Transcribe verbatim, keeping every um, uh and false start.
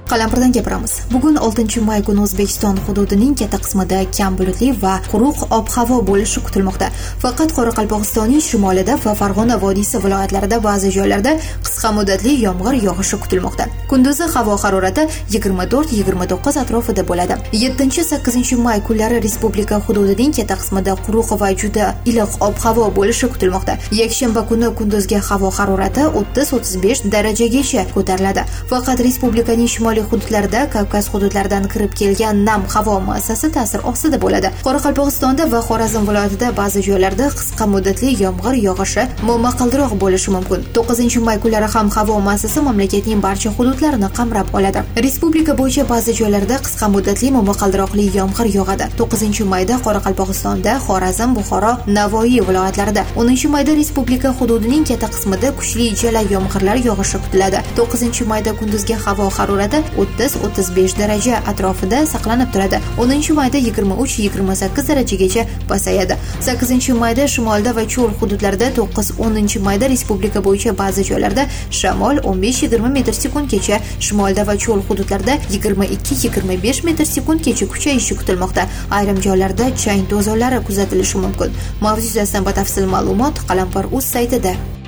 Qalampirdan gapiramiz. Bugun oltinchi may kuni O'zbekiston hududining katta qismida kam bulutli va quruq ob-havo bo'lishi kutilmoqda. Faqat Qoraqalpog'istonning shimolida va Farg'ona vodiysi viloyatlarida ba'zi joylarda qisqa muddatli yomg'ir yog'ishi kutilmoqda. Kunduzi havo harorati yigirma to'rt yigirma to'qqiz atrofida bo'ladi. yettinchi sakkizinchi may kunlari respublika hududining katta qismida quruq va juda iliq ob-havo bo'lishi kutilmoqda. Yakshanba kuni kunduzgi havo harorati o'ttiz o'ttiz besh darajagacha ko'tariladi. Faqat respublikaning shimoliy hududlarida Kavkaz hududlaridan kirib kelgan nam havo massasi ta'sir ostida bo'ladi. Qoraqalpog'istonda va Xorazm viloyatida ba'zi joylarda qisqa muddatli yomg'ir yog'ishi momaqaldiroq bo'lishi mumkin. to'qqizinchi may kunlari ham havo massasi mamlakatning barcha hududlarini qamrab oladi. Respublika bo'yicha ba'zi joylarda qisqa muddatli momaqaldiroqli yomg'ir yog'adi. to'qqizinchi mayda Qoraqalpog'istonda, Xorazm, Buxoro, Navoiy viloyatlarida, o'ninchi mayda respublika hududining katta qismida kuchli jala yomg'irlar yog'ishi kutiladi. to'qqizinchi mayda kunduzgi havo harorati o'ttiz o'ttiz besh daraja atrofida saqlanib turadi. o'ninchi mayda yigirma uch yigirma sakkiz darajagacha pasayadi. sakkizinchi mayda shimolda va cho'l hududlarida, to'qqiz o'ninchi mayda respublika bo'yicha ba'zi joylarda shamol o'n besh yigirma metr sekundgacha, shimolda va cho'l hududlarda yigirma ikki yigirma besh metr sekundgacha kuchayishi kutilmoqda. Ayrim joylarda chang to'zonlari kuzatilishi mumkin. Mavzu yuzasidan batafsil ma'lumot Qalampir.uz saytida.